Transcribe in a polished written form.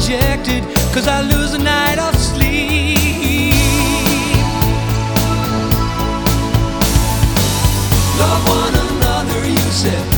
dejected 'cause I lose a night of sleep. Love one another, you said.